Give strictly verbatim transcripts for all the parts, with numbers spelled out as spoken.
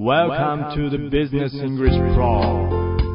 Welcome to the Business English Pro。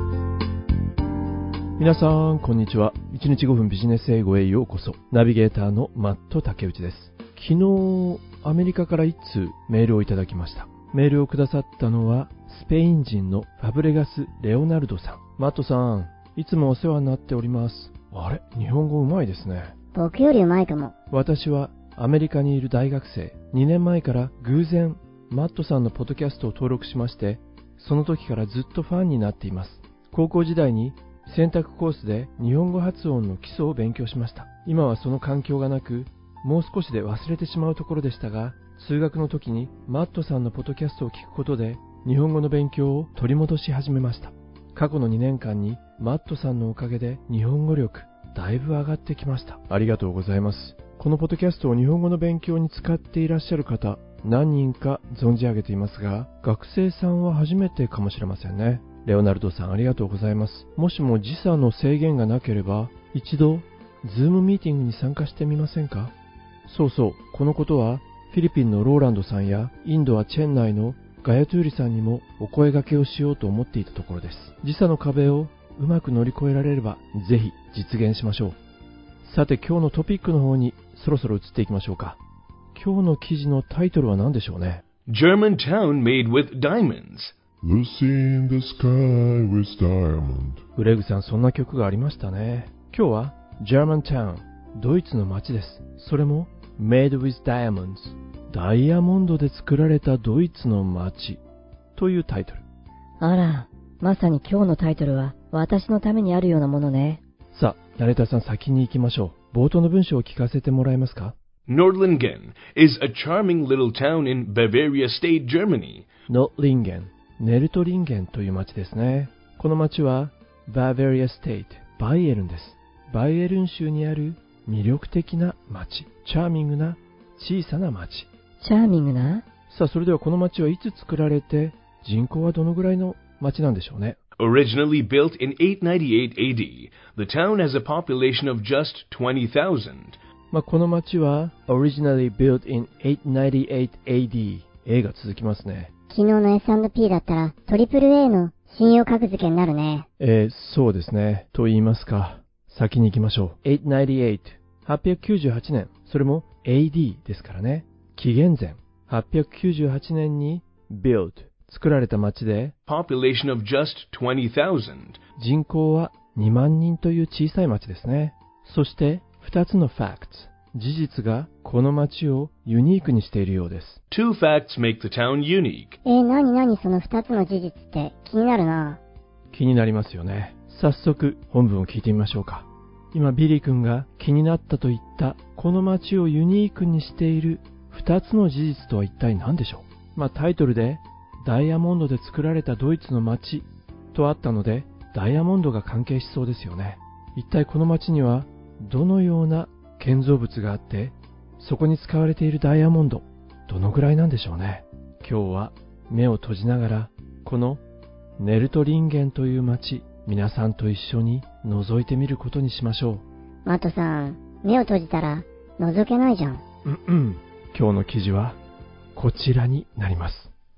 皆さんこんにちは。いちにちごふんビジネス英語へようこそ。ナビゲーターのマット竹内です。昨日アメリカからいっつうメールをいただきました。メールをくださったのはスペイン人のファブレガス・レオナルドさん。マットさん、いつもお世話になっております。あれ、日本語うまいですね。 僕よりうまいかも。 私はアメリカにいる大学生。にねんまえから偶然マットさんのポッドキャストを登録しまして、その時からずっとファンになっています。高校時代に選択コースで日本語発音の基礎を勉強しました。今はその環境がなく、もう少しで忘れてしまうところでしたが、通学の時にマットさんのポッドキャストを聞くことで日本語の勉強を取り戻し始めました。過去のにねんかんにマットさんのおかげで日本語力だいぶ上がってきました。ありがとうございます。このポッドキャストを日本語の勉強に使っていらっしゃる方、何人か存じ上げていますが、学生さんは初めてかもしれませんね。レオナルドさん、ありがとうございます。もしも時差の制限がなければ、一度ズームミーティングに参加してみませんか？そうそう、このことはフィリピンのローランドさんやインドはチェン内のガヤトゥーリさんにもお声掛けをしようと思っていたところです。時差の壁をうまく乗り越えられれば、ぜひ実現しましょう。さて、今日のトピックの方にそろそろ移っていきましょうか。今日の記事のタイトルは何でしょうね。 German town made with diamonds. Lucy in the sky with diamond. グレグさん、そんな曲がありましたね。今日は German town、 ドイツの街です。それも Made with diamonds、 ダイヤモンドで作られたドイツの街というタイトル。 あら、まさに今日のタイトルは私のためにあるようなものね。 さあ、ナレーターさん、先に行きましょう。冒頭の文章を聞かせてもらえますか？ Nordlingen is a charming little town in Bavaria State, Germany. ノッリンゲン、ネルトリンゲンという町ですね。この町はババリアステイト、バイエルンです。バイエルン州にある魅力的な町、チャーミングな小さな町。 チャーミングな？ さあ、それではこの町はいつ作られて、人口はどのぐらいの町なんでしょうね。 Originally built in eight ninety-eight A D, the town has a population of just twenty thousand. まあ、この町は Originally built in eight ninety-eight A D、 A が続きますね。 昨日の エスアンドピー だったらトリプル A の信用格付けになるね。 えー、そうですね。と言いますか、先に行きましょう。はっぴゃくきゅうじゅうはち、はっぴゃくきゅうじゅうはちねん、それも エーディー ですからね。紀元前はっぴゃくきゅうじゅうはちねんに built、 作られた町で Population of just twenty thousand. 人口はにまんにんという小さい町ですね。そしてふたつの facts、 事実がこの町をユニークにしているようです。 Two facts make the town unique. えー、なになにそのふたつの事実って気になるな。 気になりますよね。早速本文を聞いてみましょうか。今ビリー君が気になったと言ったこの町をユニークにしているふたつの事実とは一体何でしょう。まあタイトルでダイヤモンドで作られたドイツの町とあったので、ダイヤモンドが関係しそうですよね。一体この町にはどのような建造物があって、そこに使われているダイヤモンドどのぐらいなんでしょうね。今日は目を閉じながらこのネルトリンゲンという町、皆さんと一緒に覗いてみることにしましょう。 マットさん、目を閉じたら覗けないじゃん。 うんうん。今日の記事はこちらになります。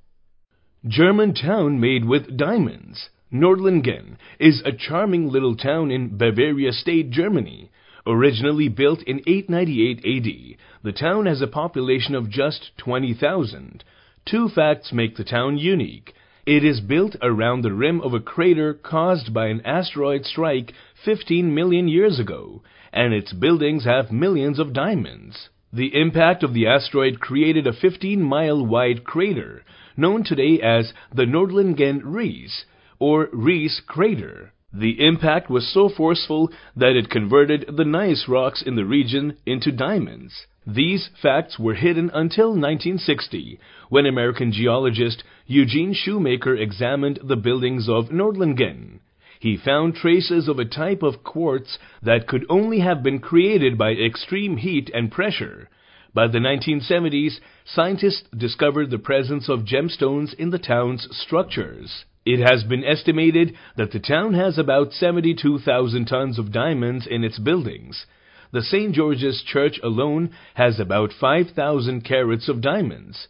German town made with diamonds. Nordlingen is a charming little town in Bavaria State, Germany. Originally built in eight ninety-eight A D, the town has a population of just twenty thousand. Two facts make the town unique. It is built around the rim of a crater caused by an asteroid strike fifteen million years ago, and its buildings have millions of diamonds. The impact of the asteroid created a fifteen mile wide crater, known today as the Nordlingen Ries, or Ries Crater. The impact was so forceful that it converted the gneiss rocks in the region into diamonds. These facts were hidden until nineteen sixty, when American geologist Eugene Shoemaker examined the buildings of Nordlingen. He found traces of a type of quartz that could only have been created by extreme heat and pressure. By the nineteen seventies, scientists discovered the presence of gemstones in the town's structures. It has been estimated that the town has about seventy-two thousand tons of diamonds in its buildings. The Saint George's Church alone has about five thousand carats of diamonds.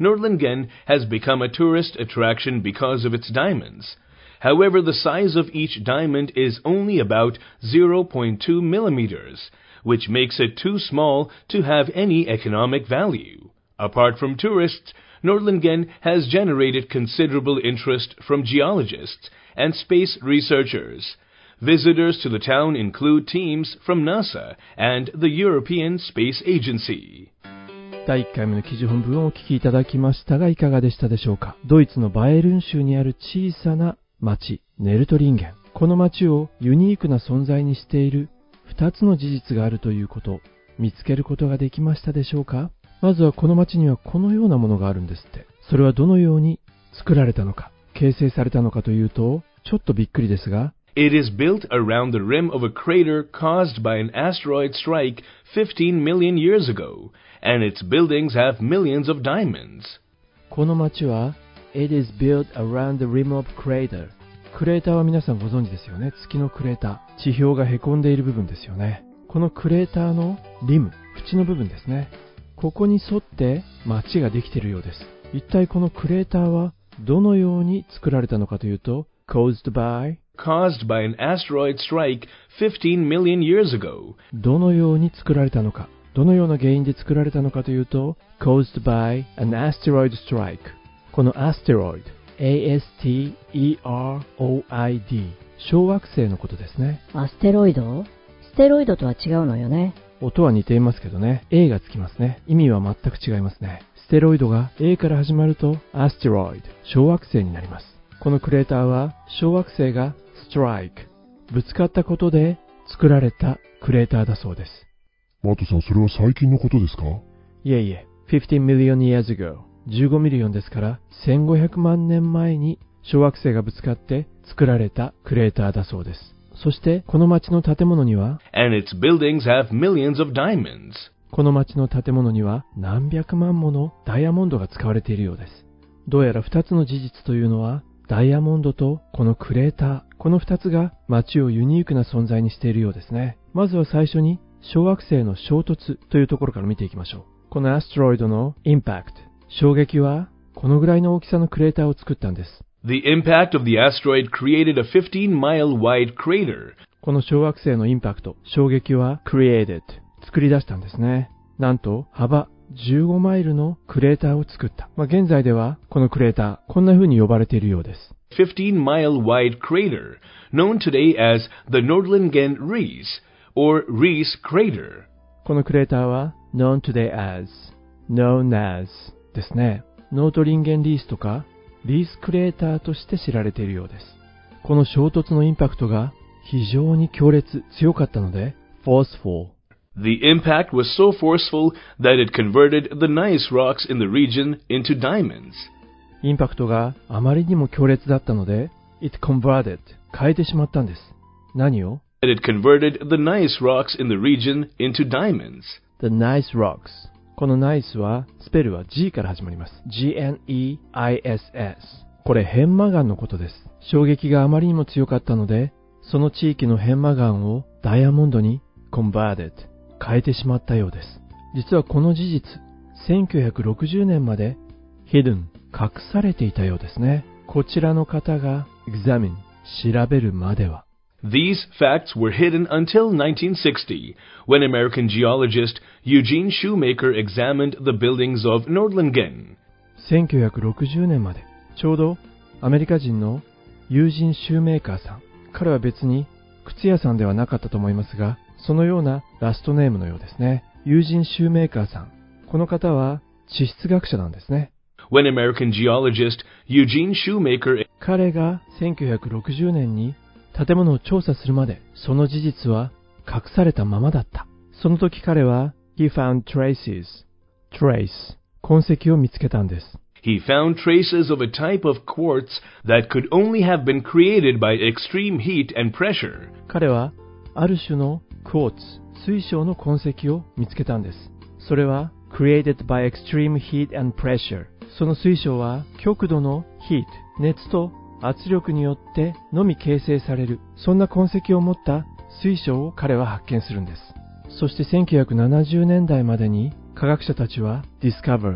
Nordlingen has become a tourist attraction because of its diamonds. However, the size of each diamond is only about zero point two millimeters, which makes it too small to have any economic value. Apart from tourists, Nordlingen has generated considerable interest from geologists and space researchers. Visitors to the town include teams from NASA and the European Space Agency. だいいっかいめの記事本文をお聞きいただきましたがいかがでしたでしょうか。ドイツのバイエルン州にある小さな町、ネルトリンゲン。この町をユニークな存在にしているふたつの事実があるということ、見つけることができましたでしょうか。まずはこの町にはこのようなものがあるんですって。それはどのように作られたのか、形成されたのかというと、ちょっとびっくりですが、 It is built around the rim of a crater caused by an asteroid strike fifteen million years ago, and its buildings have millions of diamonds. この町は It is built around the rim of crater。 クレーターは皆さんご存知ですよね。月のクレーター、地表がへこんでいる部分ですよね。このクレーターのリム、縁の部分ですね。ここに沿って町ができているようです。一体このクレーターはどのように作られたのかというと、caused by caused by an asteroid strike fifteen million years ago. どのように作られたのか、どのような原因で作られたのかというと、caused by an asteroid strike。 この asteroid、 エーエスティーイーアーオーアイディー、 小惑星のことですね。 アステロイド？ステロイドとは違うのよね。 音は似ていますけどね、 A がつきますね。意味は全く違いますね。ステロイドが A から始まると asteroid、 小惑星になります。このクレーターは小惑星がストライク、ぶつかったことで作られたクレーターだそうです。 マットさん、それは最近のことですか？ いえいえ、fifteen million years ago、 じゅうごミリオンですからせんごひゃくまんねんまえに小惑星がぶつかって作られたクレーターだそうです。そしてこの町の建物には And its buildings have millions of diamonds. この町の建物には何百万ものダイヤモンドが使われているようです。どうやらふたつの事実というのはダイヤモンドとこのクレーター、このふたつが街をユニークな存在にしているようですね。まずは最初に小惑星の衝突というところから見ていきましょう。このアステロイドのインパクト、衝撃はこのぐらいの大きさのクレーターを作ったんです。 The impact of the asteroid created a fifteen mile wide crater. この小惑星のインパクト、衝撃は created、 作り出したんですね。なんと幅じゅうごマイルのクレーターを作った。まあ、現在ではこのクレーター、こんな風に呼ばれているようです。 fifteen mile wide crater, known today as the Nordlingen Ries, or Ries Crater. このクレーターは known today as, known as ですね。ノートリンゲンリースとかリースクレーターとして知られているようです。この衝突のインパクトが非常に強烈、強かったので forceful。The impact was so forceful that it converted the gneiss rocks in the region into diamonds. インパクトがあまりにも強烈だったので it converted、 変えてしまったんです。何を？ It converted the gneiss rocks in the region into diamonds. The gneiss rocks。 このナイスはスペルは G から始まります。 ジーエヌイーアイエスエス。 これ片麻岩のことです。衝撃があまりにも強かったのでその地域の片麻岩をダイヤモンドに converted、変えてしまったようです。実はこの事実、せんきゅうひゃくろくじゅうねんまで hidden、隠されていたようですね。こちらの方が examine、調べるまでは。 These facts were hidden until nineteen sixty, when American geologist Eugene Shoemaker examined the buildings of Nordlingen. せんきゅうひゃくろくじゅうねんまで、ちょうどアメリカ人のユージン・シューメーカーさん。彼は別に靴屋さんではなかったと思いますが、そのようなラストネームのようですね。ユージン・シューメーカーさん。この方は地質学者なんですね。 When American geologist Eugene Shoemaker、 彼がせんきゅうひゃくろくじゅうねんに建物を調査するまで、その事実は隠されたままだった。その時彼は He found traces、trace、痕跡を見つけたんです。 He found traces of a type of quartz that could only have been created by extreme heat and pressure. 彼はある種のクォーツ、水晶の痕跡を見つけたんです。それは created by extreme heat and pressure。その水晶は極度の heat、熱と圧力によってのみ形成される、そんな痕跡を持った水晶を彼は発見するんです。そしてせんきゅうひゃくななじゅうねんだいまでに科学者たちは discovered、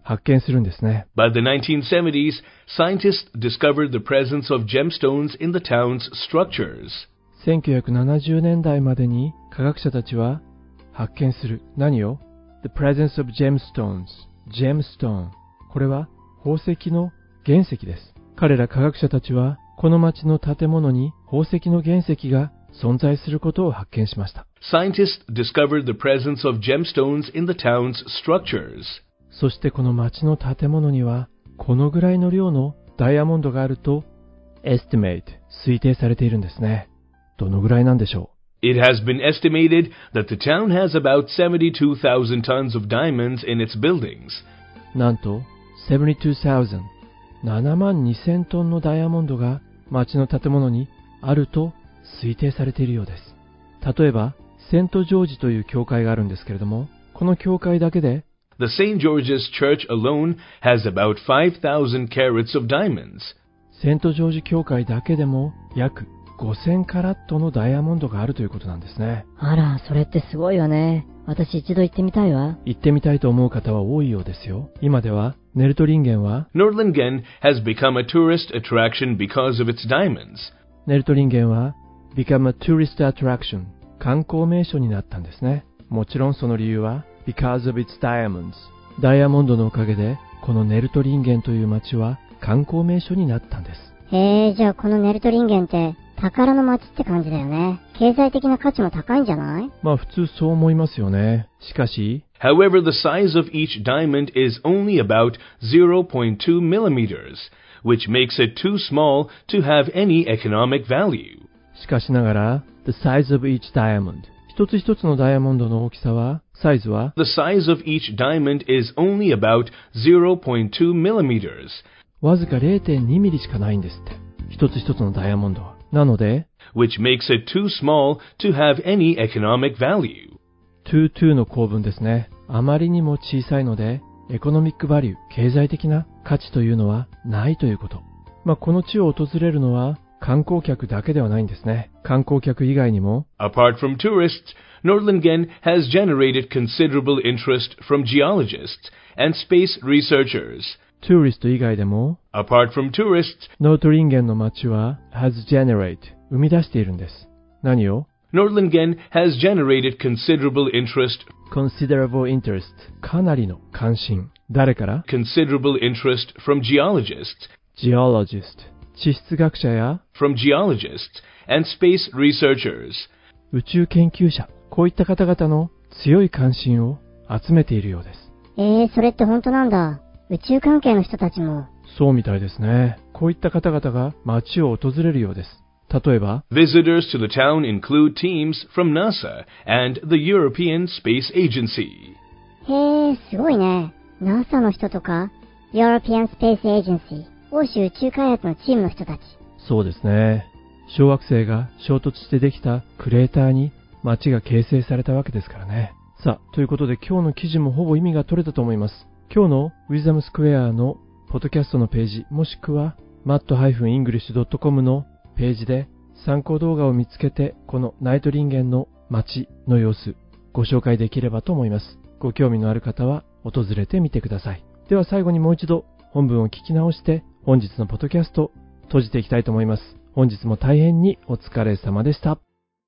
発見するんですね。 By the nineteen seventies, scientists discovered the presence of gemstones in the town's structures. せんきゅうひゃくななじゅうねんだいまでに科学者たちは発見する。何を ?The presence of gemstones. Gemstone. これは宝石の原石です。彼ら科学者たちはこの町の建物に宝石の原石が存在することを発見しました。 Scientists discovered the presence of gemstones in the town's structures. そしてこの町の建物にはこのぐらいの量のダイヤモンドがあると estimate 推定されているんですね。どのぐらいなんでしょう It has been estimated that the town has about seventy-two thousand tons of diamonds in its buildings. なんとセブンティーツーサウザンド、ななまんにせんトンのダイヤモンドが町の建物にあると推定されているようです。例えばセントジョージという教会があるんですけれども、この教会だけで The Saint George's Church alone has about five thousand carats of diamonds. セントジョージ教会だけでも約ごせんカラットのダイヤモンドがあるということなんですね。 あら、それってすごいよね。私一度行ってみたいわ。 行ってみたいと思う方は多いようですよ。今ではネルトリンゲンは Nordlingen has become a tourist attraction because of its diamonds. ネルトリンゲンは become a tourist attraction 観光名所になったんですね。もちろんその理由は because of its diamonds ダイヤモンドのおかげでこのネルトリンゲンという町は観光名所になったんです。 へえ、じゃあこのネルトリンゲンって宝の町って感じだよね。経済的な価値も高いんじゃない？ まあ普通そう思いますよね。しかし However, the size of each diamond is only about zero point two millimeters, which makes it too small to have any economic value. しかしながら the size of each diamond 一つ一つのダイヤモンドの大きさはサイズは The size of each diamond is only about zero point two millimeters. わずか ゼロてんにミリしかないんですって。一つ一つのダイヤモンドは。なので which makes it too small to have any economic value. too too の構文ですね。あまりにも小さいのでエコノミックバリュー、経済的な価値というのはないということ。まあ、この地を訪れるのは観光客だけではないんですね。観光客以外にも Apart from tourists, Nordlingen has generated considerable interest from geologists and space researchers. トゥーリスト以外でも Apart from tourists, ノートリンゲンの町は has generate 生み出しているんです。何を Nordlingen has generated considerable interest considerable interest かなりの関心。誰から considerable interest from geologists, geologist 地質学者や from geologists and space researchers. 宇宙研究者、こういった方々の強い関心を集めているようです。 えー、それって本当なんだ。宇宙関係の人たちも。 そうみたいですね。こういった方々が街を訪れるようです。例えば Visitors to the town include teams from NASA and the European Space Agency. へえ、すごいね。NASA の人とか European Space Agency 欧州宇宙開発のチームの人たち。 そうですね。小惑星が衝突してできたクレーターに街が形成されたわけですからね。さあ、ということで今日の記事もほぼ意味が取れたと思います。今日の Wisdom Square のポッドキャストのページ、もしくは マット ダッシュ イングリッシュ ドット コム のページで参考動画を見つけて、このナイトリンゲンの街の様子、ご紹介できればと思います。ご興味のある方は訪れてみてください。では最後にもう一度本文を聞き直して本日のポッドキャスト閉じていきたいと思います。本日も大変にお疲れ様でした。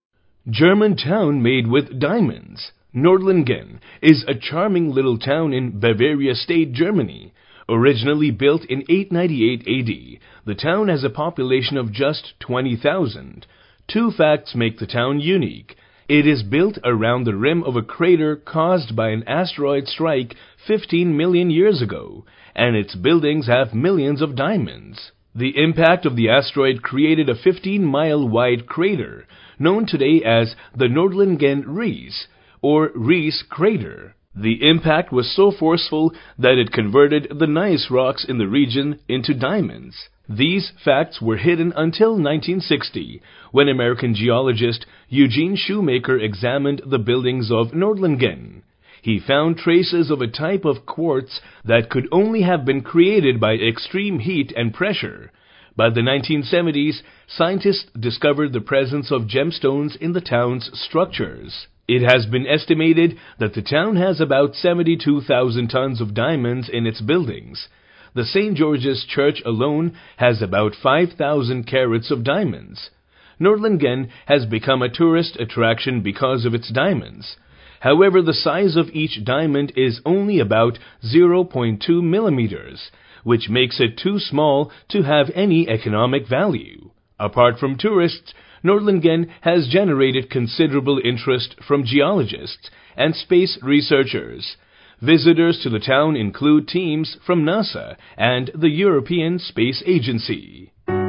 German town made with diamonds. Nordlingen is a charming little town in Bavaria State, Germany. Originally built in eight ninety-eight A D, the town has a population of just twenty thousand. Two facts make the town unique. It is built around the rim of a crater caused by an asteroid strike fifteen million years ago, and its buildings have millions of diamonds. The impact of the asteroid created a fifteen mile wide crater, known today as the Nordlingen Ries, or Ries Crater. The impact was so forceful that it converted the gneiss rocks in the region into diamonds. These facts were hidden until nineteen sixty, when American geologist Eugene Shoemaker examined the buildings of Nordlingen. He found traces of a type of quartz that could only have been created by extreme heat and pressure. By the nineteen seventies, scientists discovered the presence of gemstones in the town's structures. It has been estimated that the town has about seventy-two thousand tons of diamonds in its buildings. The Saint George's Church alone has about five thousand carats of diamonds. Nordlingen has become a tourist attraction because of its diamonds. However, the size of each diamond is only about zero point two millimeters, which makes it too small to have any economic value. Apart from tourists, Nordlingen has generated considerable interest from geologists and space researchers. Visitors to the town include teams from NASA and the European Space Agency.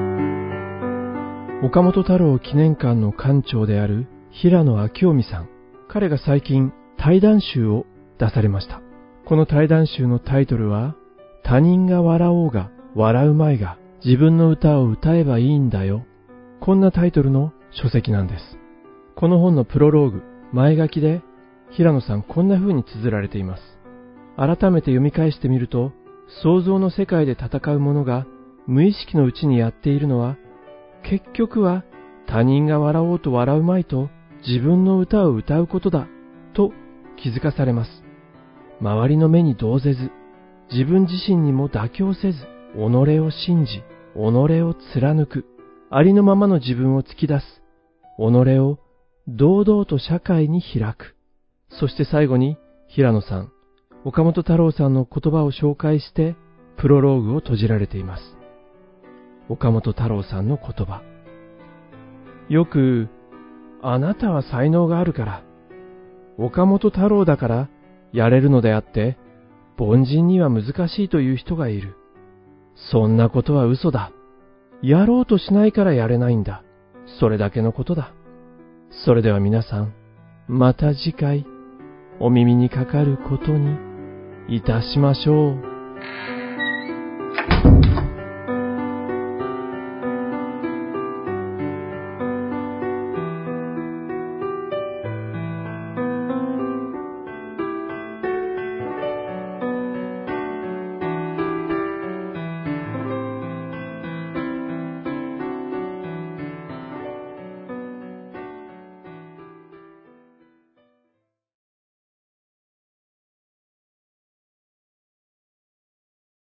岡本太郎記念館の館長である平野明臣さん。彼が最近対談集を出されました。この対談集のタイトルは、他人が笑おうが笑うまいが自分の歌を歌えばいいんだよ。こんなタイトルの書籍なんです。この本のプロローグ、前書きで平野さんこんな風に綴られています。改めて読み返してみると、想像の世界で戦う者が無意識のうちにやっているのは、結局は他人が笑おうと笑うまいと自分の歌を歌うことだと気づかされます。周りの目に動ぜず、自分自身にも妥協せず、己を信じ、己を貫く、ありのままの自分を突き出す、己を堂々と社会に開く。そして最後に平野さん、岡本太郎さんの言葉を紹介してプロローグを閉じられています。岡本太郎さんの言葉。よく、あなたは才能があるから、岡本太郎だからやれるのであって、凡人には難しいという人がいる。そんなことは嘘だ。やろうとしないからやれないんだ。それだけのことだ。それでは皆さん、また次回、お耳にかかることにいたしましょう。